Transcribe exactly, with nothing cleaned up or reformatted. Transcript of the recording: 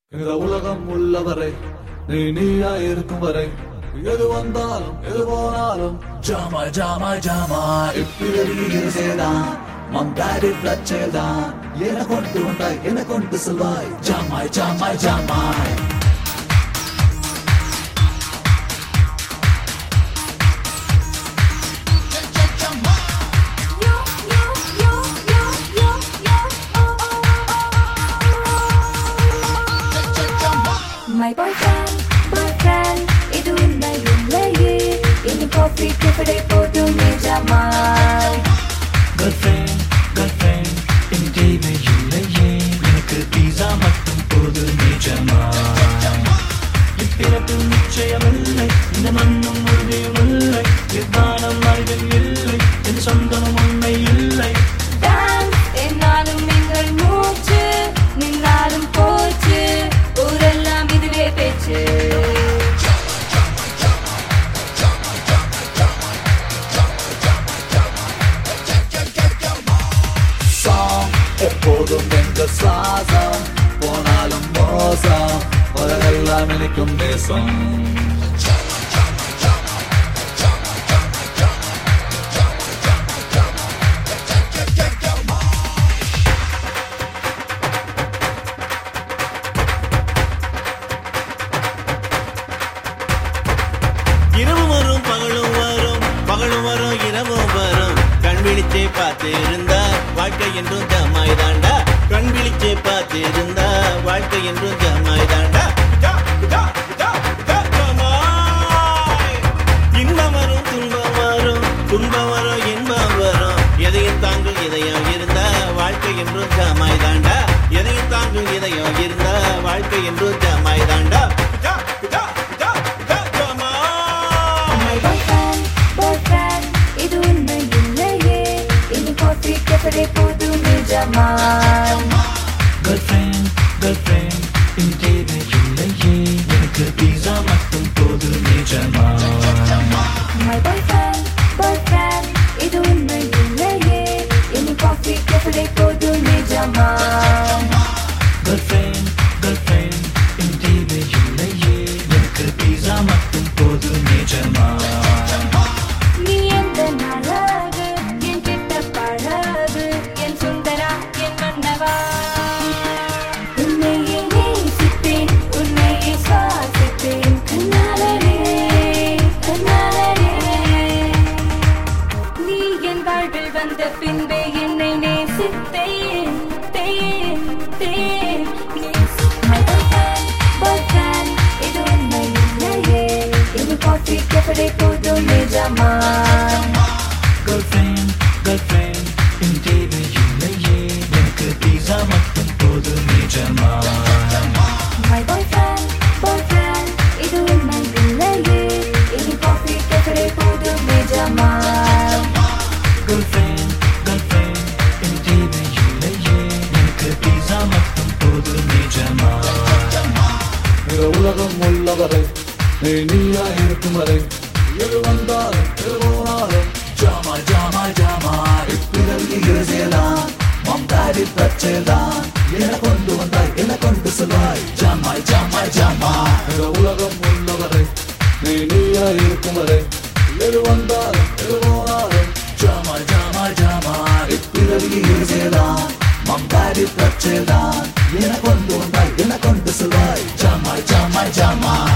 இந்த உலகம் உள்ளவரை நீ நீயா இருக்கும் வரை எது வந்தாலும் எது போனாலும் ஜாமா ஜாமா ஜாமா இப்படிதான் மந்தாடி பிரச்சேதான் என கொண்டு வந்தாய் என கொண்டு செல்வாய் ஜாமாய் ஜாமாய் ஜாமாய் My boyfriend, boyfriend, இது உண்மை இல்லையே இனி காஃபி கேஃபே போதுமே ஜமாய். Girlfriend, girlfriend, இனி தேவை இல்லையே எனக்கு பீஸா மட்டும் போதுமே ஜமாய். இப்பிறப்பு நிச்சயமில்லை இந்த மண்ணும் உறுதியுமில்லை நிர்வாணம் அறிவில் இல்லை என் சொந்தமும் உண்மை இல்லை. Dance என்னாலும் எங்கள் மூச்சு நின்னாலும் போச்சு ஊரெல்லாம் இதுவே பேச்சு. Song எப்போதும் எங்கள் சுவாசம் போனாலும் மோசம் உலகெல்லாம் இனிக்கும் தேசம். இரவும் வரும் பகலும் வரும் பகலும் வரும் இரவும் வரும் கண் விழிச்சே பார்த்து இருந்தா வாழ்க்கை என்றும் ஜமாய் தாண்டா கண் விழிச்சே பார்த்து இருந்தா வாழ்க்கை என்றும் ஜமாய் தாண்டா இன்பம் வரும் துன்பம் வரும் துன்பம் வரும் இன்பம் வரும் எதையும் தாங்கும் இதயம் இருந்தா வாழ்க்கை என்றும் ஜமாய் தாண்டா எதையும் தாங்கும் இதயம் இருந்தா வாழ்க்கை என்றும் ஜமாய் தாண்டா. My boyfriend, boyfriend, இது உண்மை இல்லையே இனி காஃபி கேஃபே போதுமே ஜமாய். Girlfriend, girlfriend, இனி தேவை இல்லையே எனக்கு பீஸா மட்டும் போதுமே ஜமாய். My boyfriend, boyfriend, இது உண்மை இல்லையே இனி காஃபி கேஃபே போதுமே ஜமாய். Girlfriend, girlfriend, இனி தேவை இல்லையே எனக்கு பீஸா மட்டும் போதுமே ஜமாய். நீ எந்த நாளாக என் கிட்ட பழகு என் சுந்தரா என் மன்னவா. உன்னையே நேசிப்பேன் உன்னையே சுவாசிப்பேன் கண்ணாலரே கண்ணாலரே. நீ என் வாழ்வில் வந்த பின்பே என்னை நேசித்தேன் தேன் தேன் நேசி- My boyfriend, boyfriend, இது உண்மை இல்லையே இனி காஃபி கேஃபே போதுமே ஜமாய். Girlfriend, girlfriend, இனி தேவை இல்லையே எனக்கு பீஸா மட்டும் போதுமே ஜமாய். My boyfriend, boyfriend, இது உண்மை இல்லையே இனி காஃபி கேஃபே போதுமே ஜமாய். Girlfriend, girlfriend, இனி தேவை இல்லையே எனக்கு பீஸா மட்டும் போதுமே ஜமாய். இந்த உலகம் உள்ளவரை நீ நீயா இருக்கும் வரை எது வந்தாலும் எது போனாலும் ஜாமாய் ஜாமாய் ஜாமாய் இப்படிதான் மம்தாடி பிரச்சேதான் என கொண்டு வந்தாய் என கொண்டு செல்வாய் ஜாமாய் ஜாமாய் ஜாமாய். இந்த உலகம் உள்ளவரை நீ நீயா இருக்கும் வரை எது வந்தாலும் எது போனாலும் ஜாமாய் ஜாமாய் ஜாமாய் இப்படிதான் மம்தாடி பிரச்சேதான் என கொண்டு வந்தாய் என கொண்டு செல்வாய் ஜாமாய் ஜாமாய் ஜாமாய்.